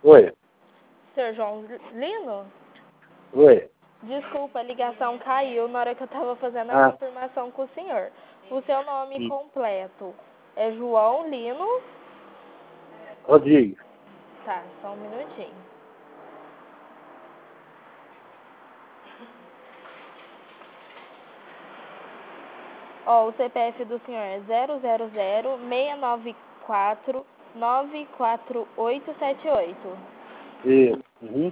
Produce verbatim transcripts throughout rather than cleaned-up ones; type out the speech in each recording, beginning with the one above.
Oi. Senhor João Lino? Oi. Desculpa, a ligação caiu na hora que eu estava fazendo a Ah. confirmação com o senhor. O seu nome Sim. completo é João Lino? Rodrigues. Tá, só um minutinho. Ó, o C P F do senhor é zero zero zero, seis nove quatro, nove quatro oito sete oito. Isso. Uhum.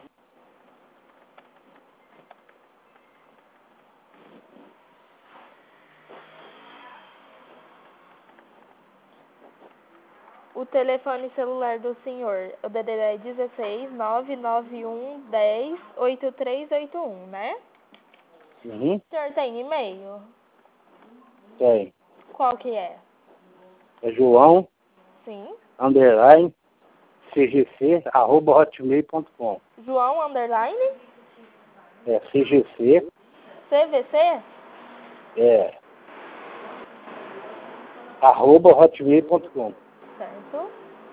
O telefone celular do senhor, o D D D é dezesseis, nove nove um, dez, oito três oito um, né? Uhum. O senhor tem e-mail? Tem. Qual que é? É João, Sim. underline, cgc, arroba hotmail ponto com. João underline? É cgc, C V C? é, arroba hotmail ponto com. Certo.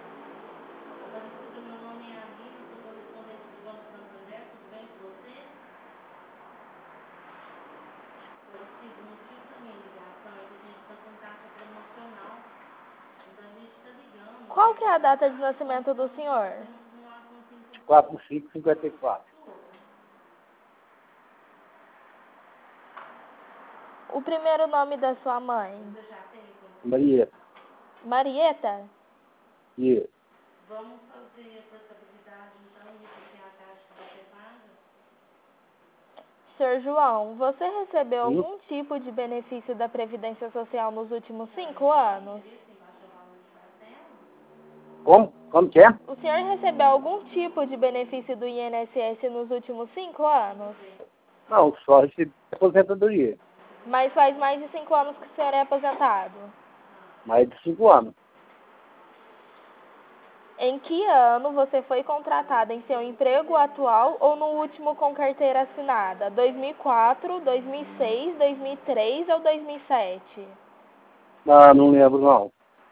Qual que é a data de nascimento do senhor? quatro cinco cinquenta e quatro. O primeiro nome da sua mãe? Marieta. Marieta? Isso. Senhor João, você recebeu Sim. algum tipo de benefício da Previdência Social nos últimos cinco anos? Como? Como que é? O senhor recebeu algum tipo de benefício do I N S S nos últimos cinco anos? Não, só recebi aposentadoria. Mas faz mais de cinco anos que o senhor é aposentado. Mais de cinco anos. Em que ano você foi contratado em seu emprego atual ou no último com carteira assinada? dois mil e quatro, dois mil e seis, dois mil e três ou dois mil e sete? Ah, não lembro não.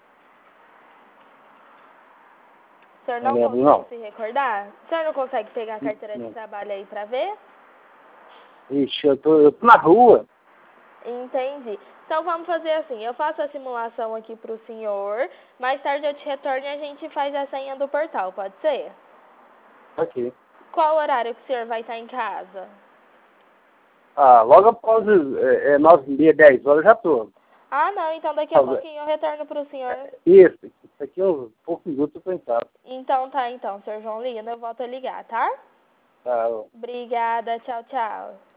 O senhor Não não lembro consegue não. se recordar? O senhor não consegue pegar a carteira de Não. trabalho aí pra ver? Ixi, eu tô, eu tô na rua. Entendi. Então vamos fazer assim, eu faço a simulação aqui pro senhor, mais tarde eu te retorno e a gente faz a senha do portal, pode ser? Ok. Qual horário que o senhor vai estar em casa? Ah, logo após é, é, nove e meia, dez horas eu já tô. Ah não, então daqui a pouquinho eu retorno pro senhor. Isso, isso aqui é uns poucos minutos eu tô em casa. Então tá, então, senhor João Lino, eu volto a ligar, tá? Tá. Obrigada, tchau, tchau.